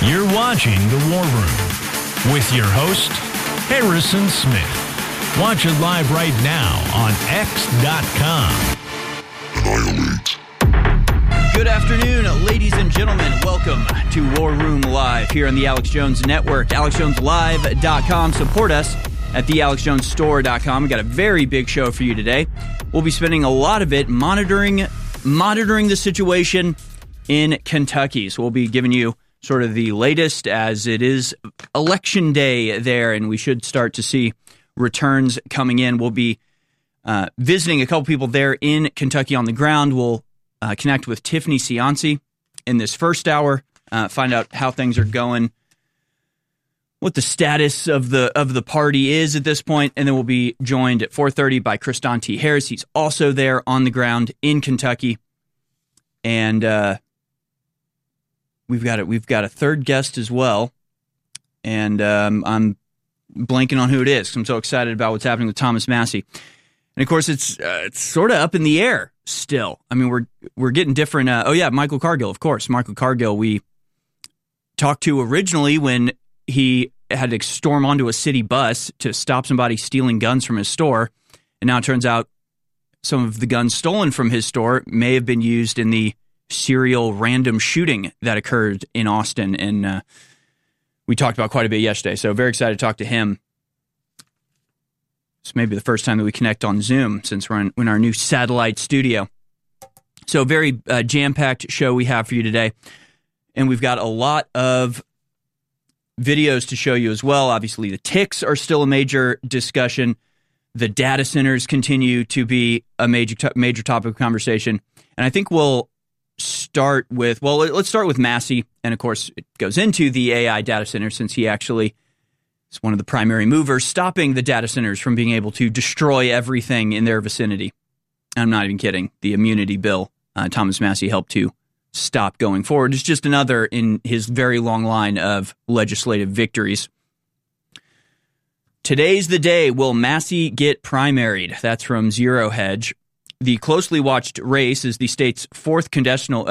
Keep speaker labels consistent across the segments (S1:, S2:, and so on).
S1: You're watching The War Room with your host, Harrison Smith. Watch it live right now on X.com.
S2: Annihilate.
S3: Good afternoon, ladies and gentlemen. Welcome to War Room Live here on the Alex Jones Network. AlexJonesLive.com. Support us at thealexjonesstore.com. We got a very big show for you today. We'll be spending a lot of it monitoring the situation in Kentucky. So we'll be giving you sort of the latest as it is election day there, and we should start to see returns coming in. We'll be visiting a couple people there in Kentucky on the ground. We'll connect with Tiffany Cianci in this first hour, find out how things are going, what the status of the party is at this point, and then we'll be joined at 4:30 by Kriston T. Harris. He's also there on the ground in Kentucky, and we've got a third guest as well, and I'm blanking on who it is. I'm so excited about what's happening with Thomas Massie. And of course, it's sort of up in the air still. I mean, we're getting different. Michael Cargill, of course. Michael Cargill, we talked to originally when he had to storm onto a city bus to stop somebody stealing guns from his store, and now it turns out some of the guns stolen from his store may have been used in the serial random shooting that occurred in Austin, and we talked about quite a bit yesterday. So very excited to talk to him. It's maybe the first time that we connect on Zoom since we're in our new satellite studio. So very jam-packed show we have for you today. And we've got a lot of videos to show you as well. Obviously, the ticks are still a major discussion. The data centers continue to be a major topic of conversation. And I think we'll start with, let's start with Massie. And of course, it goes into the AI data center since he actually is one of the primary movers stopping the data centers from being able to destroy everything in their vicinity. I'm not even kidding. The immunity bill Thomas Massie helped to stop going forward is just another in his very long line of legislative victories. Today's the day. Will Massie get primaried? That's from Zero Hedge. The closely watched race is the state's fourth congressional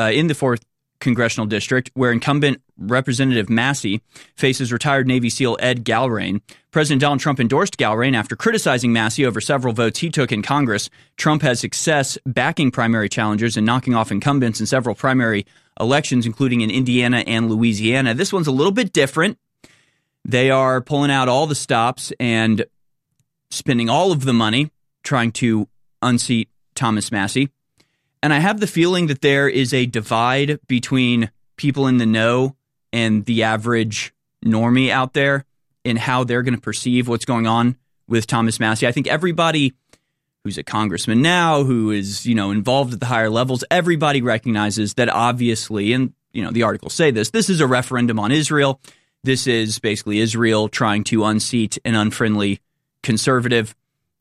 S3: district, where incumbent Representative Massie faces retired Navy SEAL Ed Galrain. President Donald Trump endorsed Galrain after criticizing Massie over several votes he took in Congress. Trump has success backing primary challengers and knocking off incumbents in several primary elections, including in Indiana and Louisiana. This one's a little bit different. They are pulling out all the stops and spending all of the money trying to unseat Thomas Massie. And I have the feeling that there is a divide between people in the know and the average normie out there in how they're going to perceive what's going on with Thomas Massie. I think everybody who's a congressman now, who is, involved at the higher levels, everybody recognizes that obviously, and, the articles say this is a referendum on Israel. This is basically Israel trying to unseat an unfriendly conservative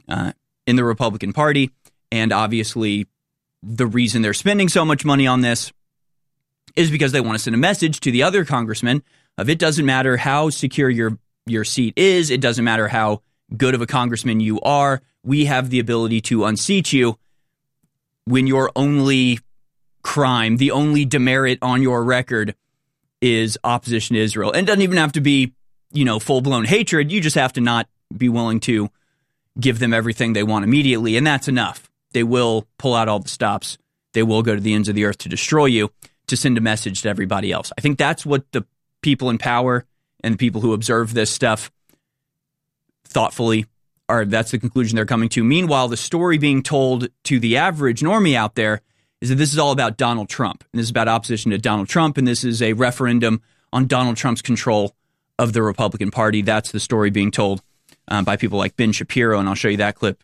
S3: in the Republican Party. And obviously, the reason they're spending so much money on this is because they want to send a message to the other congressmen of it doesn't matter how secure your seat is. It doesn't matter how good of a congressman you are. We have the ability to unseat you when your only crime, the only demerit on your record is opposition to Israel. And it doesn't even have to be, full-blown hatred. You just have to not be willing to give them everything they want immediately. And that's enough. They will pull out all the stops. They will go to the ends of the earth to destroy you, to send a message to everybody else. I think that's what the people in power and the people who observe this stuff thoughtfully that's the conclusion they're coming to. Meanwhile, the story being told to the average normie out there is that this is all about Donald Trump. And this is about opposition to Donald Trump, and this is a referendum on Donald Trump's control of the Republican Party. That's the story being told by people like Ben Shapiro, and I'll show you that clip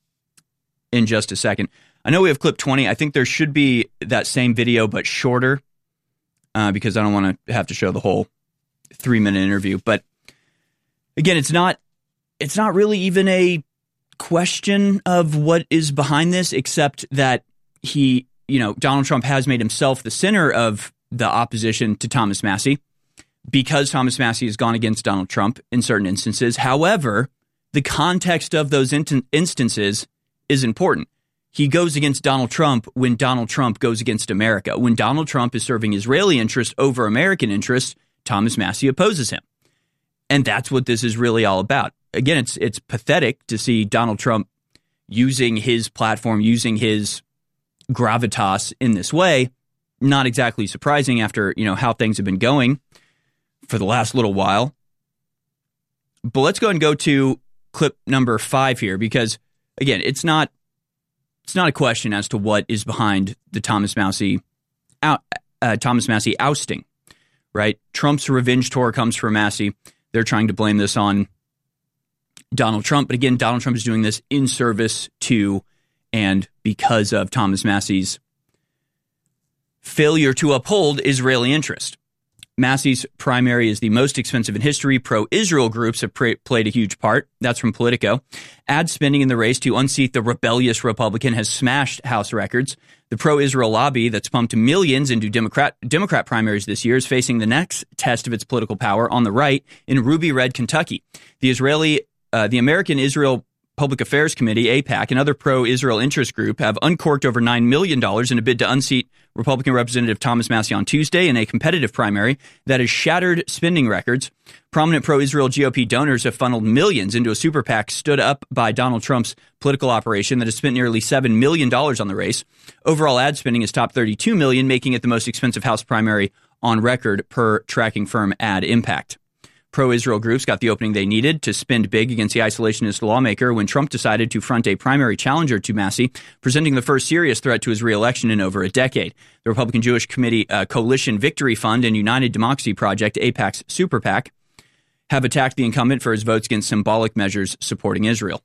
S3: in just a second. I know we have clip 20. I think there should be that same video, but shorter, because I don't want to have to show the whole 3-minute interview. But again, it's not really even a question of what is behind this, except that Donald Trump has made himself the center of the opposition to Thomas Massie because Thomas Massie has gone against Donald Trump in certain instances. However, the context of those instances is important. He goes against Donald Trump when Donald Trump goes against America. When Donald Trump is serving Israeli interests over American interests, Thomas Massie opposes him. And that's what this is really all about. Again, it's pathetic to see Donald Trump using his platform, using his gravitas in this way. Not exactly surprising after, how things have been going for the last little while. But let's go ahead and go to clip number 5 here, because again, it's not a question as to what is behind the Thomas Massie ousting, right? Trump's revenge tour comes from Massie. They're trying to blame this on Donald Trump. But again, Donald Trump is doing this in service to and because of Thomas Massie's failure to uphold Israeli interest. Massie's primary is the most expensive in history. Pro-Israel groups have played a huge part. That's from Politico. Ad spending in the race to unseat the rebellious Republican has smashed House records. The pro-Israel lobby that's pumped millions into Democrat primaries this year is facing the next test of its political power on the right in Ruby Red, Kentucky. The American Israel Public Affairs Committee, AIPAC, and other pro-Israel interest group have uncorked over $9 million in a bid to unseat Republican Representative Thomas Massie on Tuesday in a competitive primary that has shattered spending records. Prominent pro-Israel GOP donors have funneled millions into a super PAC stood up by Donald Trump's political operation that has spent nearly $7 million on the race. Overall ad spending is top $32 million, making it the most expensive House primary on record per tracking firm Ad Impact. Pro-Israel groups got the opening they needed to spend big against the isolationist lawmaker when Trump decided to front a primary challenger to Massie, presenting the first serious threat to his reelection in over a decade. The Republican Jewish Committee Coalition Victory Fund and United Democracy Project, AIPAC's super PAC, have attacked the incumbent for his votes against symbolic measures supporting Israel.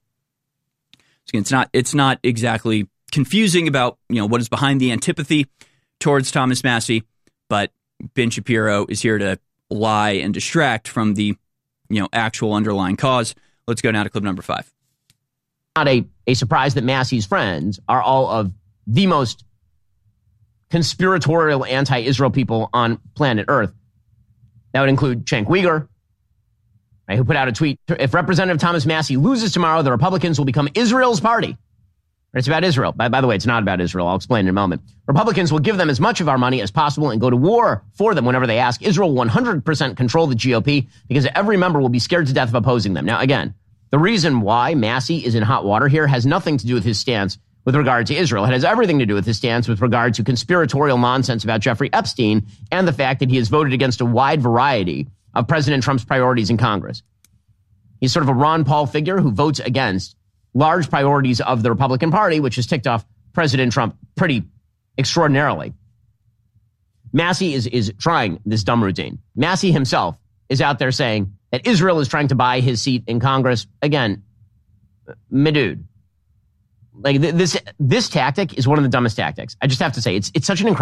S3: So it's not exactly confusing about what is behind the antipathy towards Thomas Massie, but Ben Shapiro is here to lie and distract from the actual underlying cause. Let's go now to clip number 5.
S4: Not a surprise that Massie's friends are all of the most conspiratorial anti-Israel people on planet Earth. That would include Cenk Uygur, right, who put out a tweet: if Representative Thomas Massie loses tomorrow, the Republicans will become Israel's party. It's about Israel. By the way, it's not about Israel. I'll explain in a moment. Republicans will give them as much of our money as possible and go to war for them whenever they ask. Israel will 100% control the GOP because every member will be scared to death of opposing them. Now, again, the reason why Massie is in hot water here has nothing to do with his stance with regard to Israel. It has everything to do with his stance with regard to conspiratorial nonsense about Jeffrey Epstein and the fact that he has voted against a wide variety of President Trump's priorities in Congress. He's sort of a Ron Paul figure who votes against large priorities of the Republican Party, which has ticked off President Trump pretty extraordinarily. Massie is trying this dumb routine. Massie himself is out there saying that Israel is trying to buy his seat in Congress. Again, my dude, like this tactic is one of the dumbest tactics. I just have to say, it's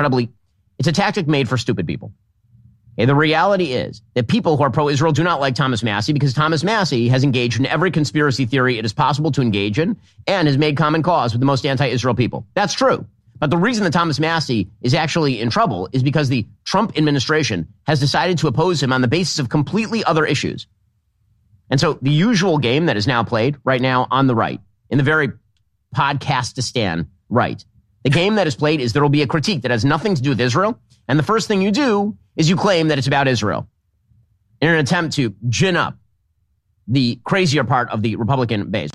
S4: a tactic made for stupid people. Okay, the reality is that people who are pro-Israel do not like Thomas Massie because Thomas Massie has engaged in every conspiracy theory it is possible to engage in and has made common cause with the most anti-Israel people. That's true. But the reason that Thomas Massie is actually in trouble is because the Trump administration has decided to oppose him on the basis of completely other issues. And so the usual game that is now played right now on the right, in the very podcastistan right, the game that is played is there will be a critique that has nothing to do with Israel. And the first thing you do is you claim that it's about Israel in an attempt to gin up the crazier part of the Republican base.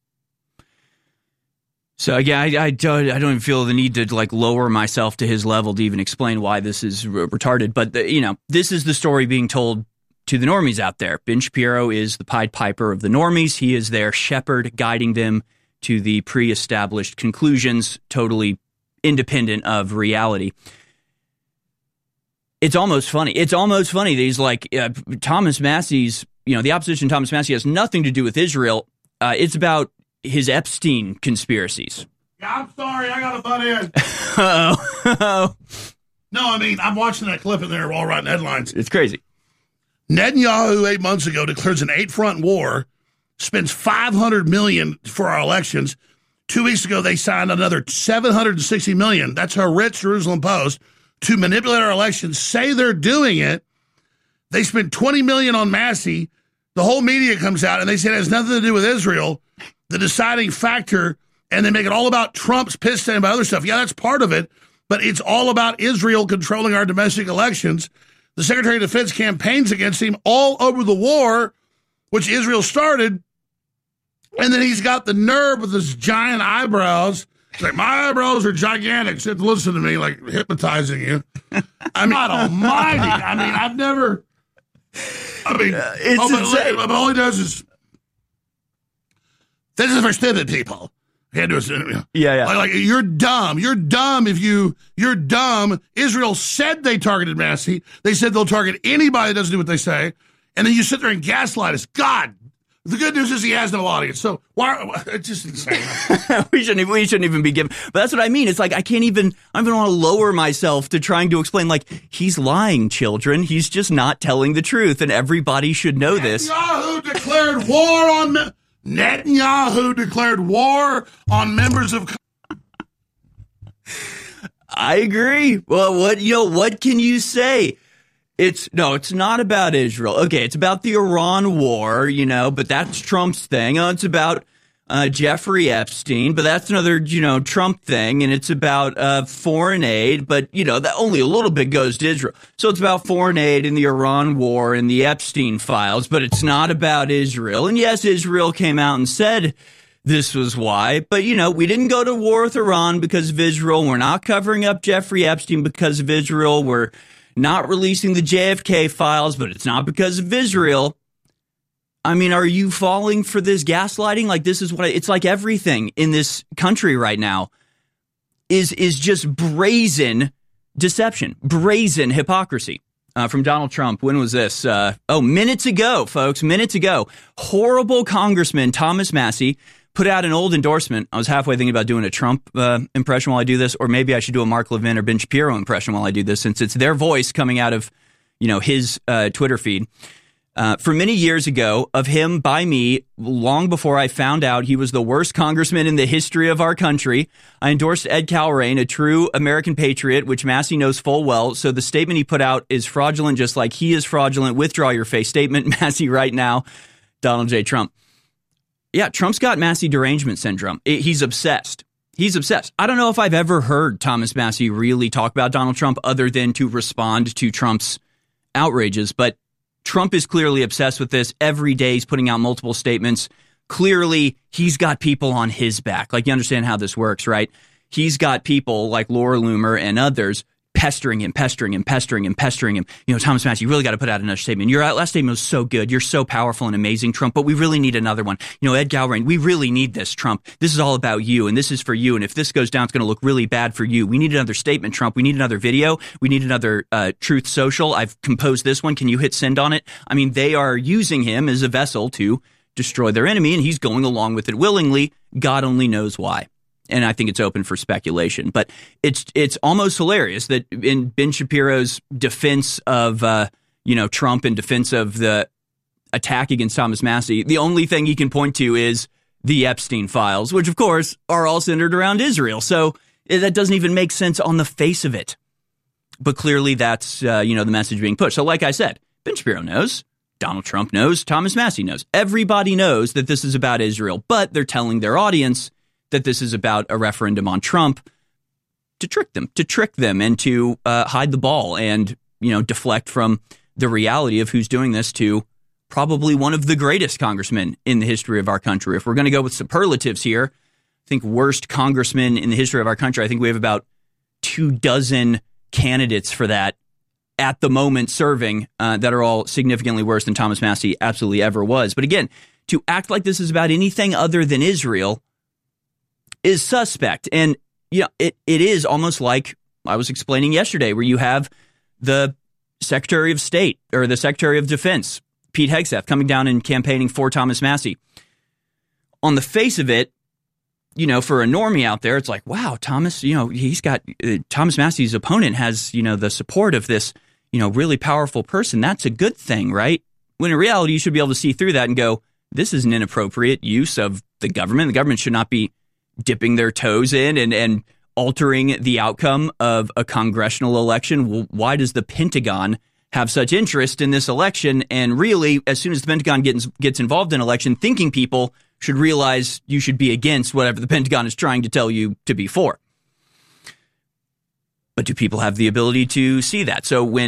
S3: So again, I don't even feel the need to lower myself to his level to even explain why this is retarded. But this is the story being told to the normies out there. Ben Shapiro is the Pied Piper of the normies. He is their shepherd, guiding them to the pre-established conclusions, totally independent of reality. It's almost funny. That he's like, Thomas Massie's, the opposition to Thomas Massie has nothing to do with Israel. It's about his Epstein conspiracies.
S5: Yeah, I'm sorry. I got to butt in.
S3: Uh-oh.
S5: No, I mean, I'm watching that clip in there while writing headlines.
S3: It's crazy.
S5: Netanyahu 8 months ago declares an 8-front war, spends $500 million for our elections. 2 weeks ago, they signed another $760 million. That's her rich Jerusalem Post. To manipulate our elections, say they're doing it. They spent $20 million on Massie. The whole media comes out and they say it has nothing to do with Israel, the deciding factor, and they make it all about Trump's piss stand about other stuff. Yeah, that's part of it, but it's all about Israel controlling our domestic elections. The Secretary of Defense campaigns against him all over the war, which Israel started. And then he's got the nerve with his giant eyebrows. He's like, my eyebrows are gigantic. Said, listen to me, like hypnotizing you. I mean, God almighty. I mean, I've never. I mean,
S3: it's insane.
S5: But all he does is, this is for stupid people.
S3: Yeah.
S5: Like you're dumb. You're dumb if you're dumb. Israel said they targeted Massey. They said they'll target anybody that doesn't do what they say. And then you sit there and gaslight us. God, the good news is he has no audience. So why? It's just insane.
S3: we shouldn't even be giving. But that's what I mean. It's like I don't even want to lower myself to trying to explain. Like he's lying, children. He's just not telling the truth, and everybody should know this.
S5: Netanyahu declared war on. Netanyahu declared war on members of.
S3: I agree. Well, what can you say? It's not about Israel. Okay, it's about the Iran war, but that's Trump's thing. It's about Jeffrey Epstein, but that's another, Trump thing. And it's about foreign aid, but, that only a little bit goes to Israel. So it's about foreign aid and the Iran war and the Epstein files, but it's not about Israel. And yes, Israel came out and said this was why, but, we didn't go to war with Iran because of Israel. We're not covering up Jeffrey Epstein because of Israel. We're not releasing the JFK files, but it's not because of Israel. I mean, are you falling for this gaslighting? Like, this is what it's like everything in this country right now is just brazen deception, brazen hypocrisy. From Donald Trump. When was this? Minutes ago, folks, minutes ago. Horrible Congressman Thomas Massey put out an old endorsement. I was halfway thinking about doing a Trump impression while I do this, or maybe I should do a Mark Levin or Ben Shapiro impression while I do this, since it's their voice coming out of, his Twitter feed. For many years ago, of him by me, long before I found out he was the worst congressman in the history of our country, I endorsed Ed Calrain, a true American patriot, which Massey knows full well. So the statement he put out is fraudulent, just like he is fraudulent. Withdraw your face statement, Massey, right now. Donald J. Trump. Yeah, Trump's got Massey derangement syndrome. He's obsessed. He's obsessed. I don't know if I've ever heard Thomas Massey really talk about Donald Trump other than to respond to Trump's outrages. But Trump is clearly obsessed with this. Every day he's putting out multiple statements. Clearly, he's got people on his back. Like, you understand how this works, right? He's got people like Laura Loomer and others pestering him. Thomas Massey, you really got to put out another statement. Your last statement was so good. You're so powerful and amazing, Trump, but we really need another one. Ed Calrain, we really need this, Trump. This is all about you, and this is for you. And if this goes down, it's going to look really bad for you. We need another statement, Trump. We need another video. We need another Truth Social. I've composed this one. Can you hit send on it? I mean, they are using him as a vessel to destroy their enemy, and he's going along with it willingly. God only knows why. And I think it's open for speculation. But it's almost hilarious that in Ben Shapiro's defense of Trump and defense of the attack against Thomas Massey, the only thing he can point to is the Epstein files, which of course are all centered around Israel. So that doesn't even make sense on the face of it. But clearly that's the message being pushed. So like I said, Ben Shapiro knows, Donald Trump knows, Thomas Massey knows. Everybody knows that this is about Israel, but they're telling their audience that this is about a referendum on Trump to trick them and to hide the ball and, deflect from the reality of who's doing this to probably one of the greatest congressmen in the history of our country. If we're going to go with superlatives here, I think worst congressman in the history of our country, I think we have about 24 candidates for that at the moment serving that are all significantly worse than Thomas Massey absolutely ever was. But again, to act like this is about anything other than Israel is suspect. And it is almost like I was explaining yesterday, where you have the Secretary of State or the Secretary of Defense, Pete Hegseth, coming down and campaigning for Thomas Massey. On the face of it, for a normie out there, it's like, wow, Thomas, he's got Thomas Massey's opponent has, the support of this, really powerful person. That's a good thing, right? When in reality, you should be able to see through that and go, this is an inappropriate use of the government. The government should not be dipping their toes in and altering the outcome of a congressional election. Well, why does the Pentagon have such interest in this election? And really, as soon as the Pentagon gets involved in an election, thinking people should realize you should be against whatever the Pentagon is trying to tell you to be for. But do people have the ability to see that? So when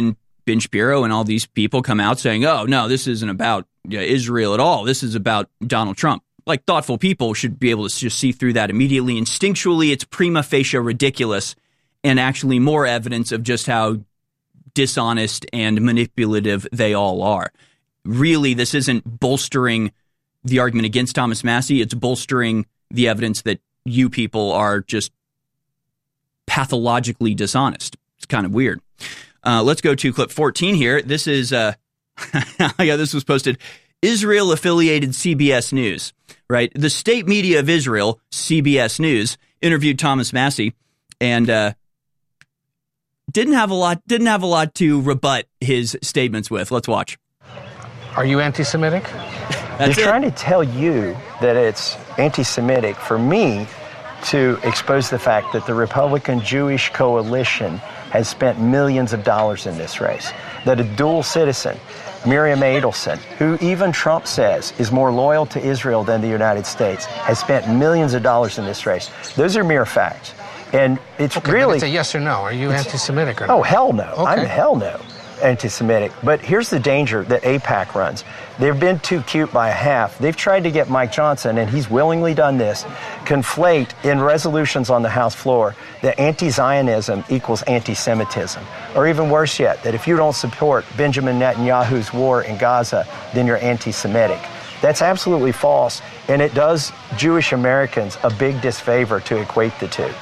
S3: Ben Shapiro and all these people come out saying, oh, no, this isn't about Israel at all. This is about Donald Trump. Like, thoughtful people should be able to just see through that immediately. Instinctually, it's prima facie ridiculous and actually more evidence of just how dishonest and manipulative they all are. Really, this isn't bolstering the argument against Thomas Massie. It's bolstering the evidence that you people are just pathologically dishonest. It's kind of weird. Let's go to clip 14 here. This is, this was posted, Israel-affiliated CBS News, right? The state media of Israel, CBS News, interviewed Thomas Massie and didn't have a lot to rebut his statements with. Let's watch.
S6: Are you anti-Semitic?
S7: They're trying to tell you that it's anti-Semitic for me to expose the fact that the Republican Jewish coalition has spent millions of dollars in this race, that a dual citizen, Miriam Adelson, who even Trump says is more loyal to Israel than the United States, has spent millions of dollars in this race. Those are mere facts. And it's really...
S6: It's a yes or no. Are you anti-Semitic or not?
S7: Oh, hell no.
S6: Okay.
S7: I'm hell no anti-Semitic. But here's the danger that AIPAC runs. They've been too cute by a half. They've tried to get Mike Johnson, and he's willingly done this, conflate in resolutions on the House floor that anti-Zionism equals anti-Semitism. Or even worse yet, that if you don't support Benjamin Netanyahu's war in Gaza, then you're anti-Semitic. That's absolutely false, and it does Jewish Americans a big disfavor to equate the two.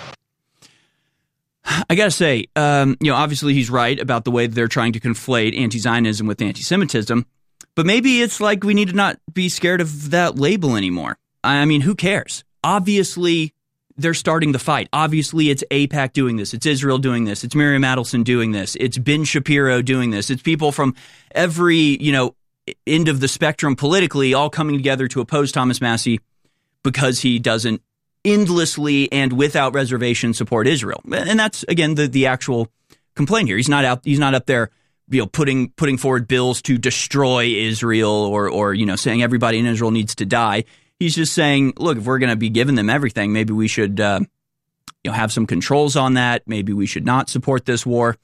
S3: I got to say, obviously he's right about the way that they're trying to conflate anti-Zionism with anti-Semitism, but maybe it's like we need to not be scared of that label anymore. I mean, who cares? Obviously, they're starting the fight. Obviously, it's AIPAC doing this. It's Israel doing this. It's Miriam Adelson doing this. It's Ben Shapiro doing this. It's people from every, end of the spectrum politically all coming together to oppose Thomas Massie because he doesn't endlessly and without reservation support Israel. And that's, again, the actual complaint here. He's not up there, putting forward bills to destroy Israel or saying everybody in Israel needs to die. He's just saying, look, if we're going to be giving them everything, maybe we should have some controls on that. Maybe we should not support this war.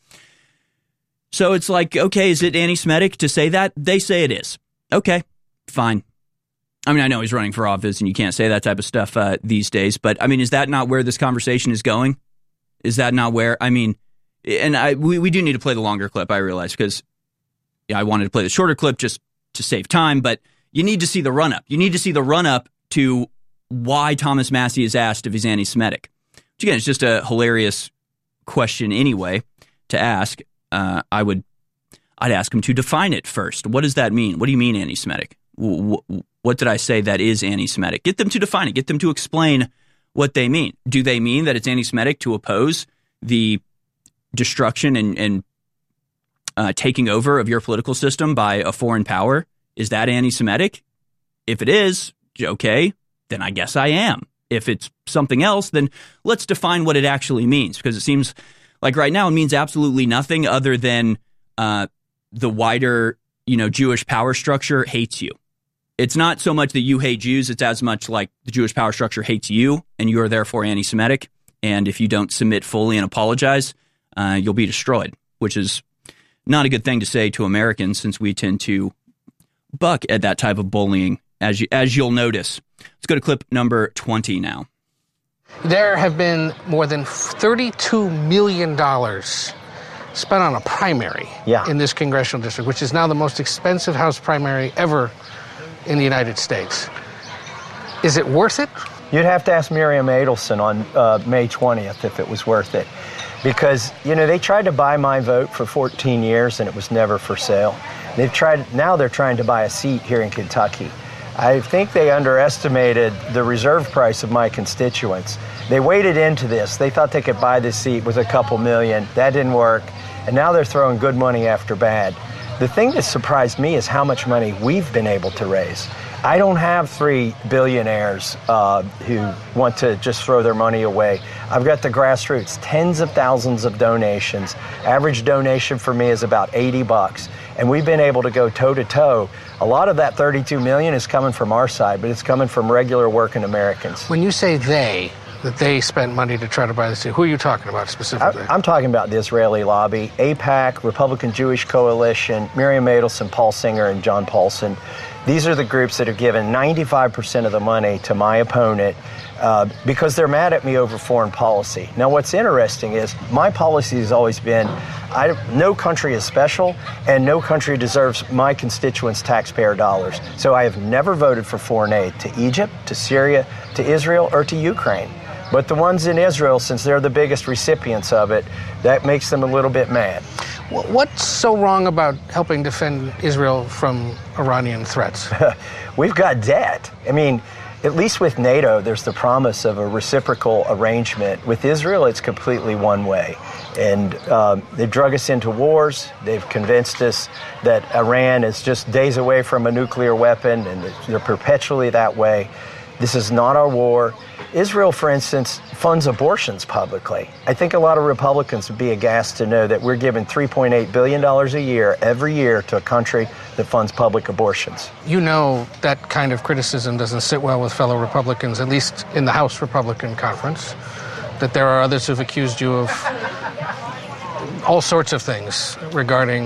S3: So it's like, okay, is it anti-Semitic to say that? They say it is. Okay, fine. I mean, I know he's running for office and you can't say that type of stuff these days, but I mean, is that not where this conversation is going? Is that not where, we do need to play the longer clip, I realize, because I wanted to play the shorter clip just to save time, but you need to see the run-up. You need to see the run-up to why Thomas Massie is asked if he's anti-Semitic. Which, again, it's just a hilarious question anyway to ask. I'd ask him to define it first. What does that mean? What do you mean anti-Semitic? What did I say that is anti-Semitic? Get them to define it. Get them to explain what they mean. Do they mean that it's anti-Semitic to oppose the destruction and taking over of your political system by a foreign power? Is that anti-Semitic? If it is, okay, then I guess I am. If it's something else, then let's define what it actually means, because it seems like right now it means absolutely nothing other than the wider, Jewish power structure hates you. It's not so much that you hate Jews, it's as much like the Jewish power structure hates you, and you are therefore anti-Semitic. And if you don't submit fully and apologize, you'll be destroyed, which is not a good thing to say to Americans, since we tend to buck at that type of bullying, as you'll notice. Let's go to clip number 20 now.
S6: There have been more than $32 million spent on a primary in this congressional district, which is now the most expensive House primary ever in the United States. Is it worth it?
S7: You'd have to ask Miriam Adelson on May 20th if it was worth it. Because, they tried to buy my vote for 14 years and it was never for sale. Now they're trying to buy a seat here in Kentucky. I think they underestimated the reserve price of my constituents. They waded into this. They thought they could buy this seat with a couple million. That didn't work. And now they're throwing good money after bad. The thing that surprised me is how much money we've been able to raise. I don't have 3 billionaires who want to just throw their money away. I've got the grassroots, tens of thousands of donations. Average donation for me is about $80. And we've been able to go toe-to-toe. A lot of that $32 million is coming from our side, but it's coming from regular working Americans.
S6: When you say they, that they spent money to try to buy this deal. Who are you talking about specifically?
S7: I'm talking about the Israeli lobby, AIPAC, Republican Jewish Coalition, Miriam Adelson, Paul Singer, and John Paulson. These are the groups that have given 95% of the money to my opponent because they're mad at me over foreign policy. Now, what's interesting is my policy has always been no country is special, and no country deserves my constituents' taxpayer dollars. So I have never voted for foreign aid to Egypt, to Syria, to Israel, or to Ukraine. But the ones in Israel, since they're the biggest recipients of it, that makes them a little bit mad.
S6: What's so wrong about helping defend Israel from Iranian threats?
S7: We've got debt. I mean, at least with NATO, there's the promise of a reciprocal arrangement. With Israel, it's completely one way. And they've drug us into wars. They've convinced us that Iran is just days away from a nuclear weapon, and they're perpetually that way. This is not our war. Israel, for instance, funds abortions publicly. I think a lot of Republicans would be aghast to know that we're giving $3.8 billion a year, every year, to a country that funds public abortions.
S6: You know that kind of criticism doesn't sit well with fellow Republicans, at least in the House Republican Conference, that there are others who've accused you of all sorts of things regarding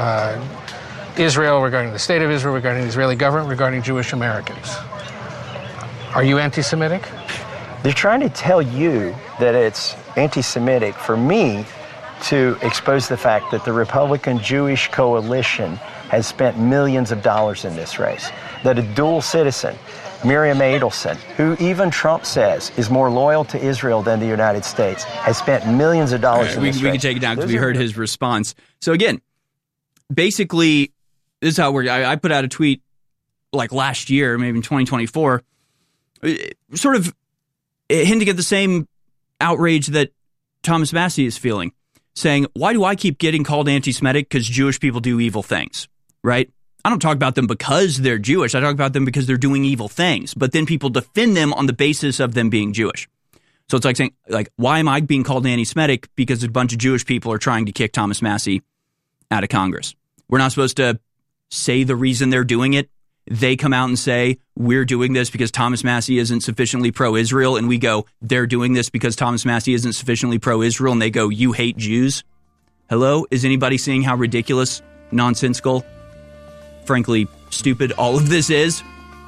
S6: Israel, regarding the state of Israel, regarding the Israeli government, regarding Jewish Americans. Are you anti-Semitic?
S7: They're trying to tell you that it's anti-Semitic for me to expose the fact that the Republican Jewish Coalition has spent millions of dollars in this race, that a dual citizen, Miriam Adelson, who even Trump says is more loyal to Israel than the United States, has spent millions of dollars in this race.
S3: We can take it down because we heard his response. So again, basically, this is how I put out a tweet like last year, maybe in 2024, sort of hinting at the same outrage that Thomas Massie is feeling, saying, why do I keep getting called anti-Semitic? Because Jewish people do evil things, right? I don't talk about them because they're Jewish. I talk about them because they're doing evil things. But then people defend them on the basis of them being Jewish. So it's like saying, like, why am I being called anti-Semitic? Because a bunch of Jewish people are trying to kick Thomas Massie out of Congress. We're not supposed to say the reason they're doing it. They come out and say, we're doing this because Thomas Massie isn't sufficiently pro-Israel. And we go, they're doing this because Thomas Massie isn't sufficiently pro-Israel. And they go, you hate Jews? Hello? Is anybody seeing how ridiculous, nonsensical, frankly, stupid all of this is?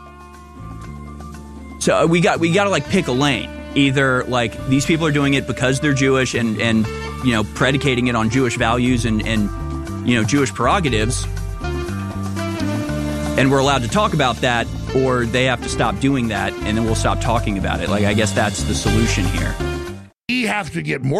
S3: So we got to like pick a lane. Either like these people are doing it because they're Jewish and you know, predicating it on Jewish values and you know, Jewish prerogatives, and we're allowed to talk about that, or they have to stop doing that, and then we'll stop talking about it. Like, I guess that's the solution here.
S5: We have to get more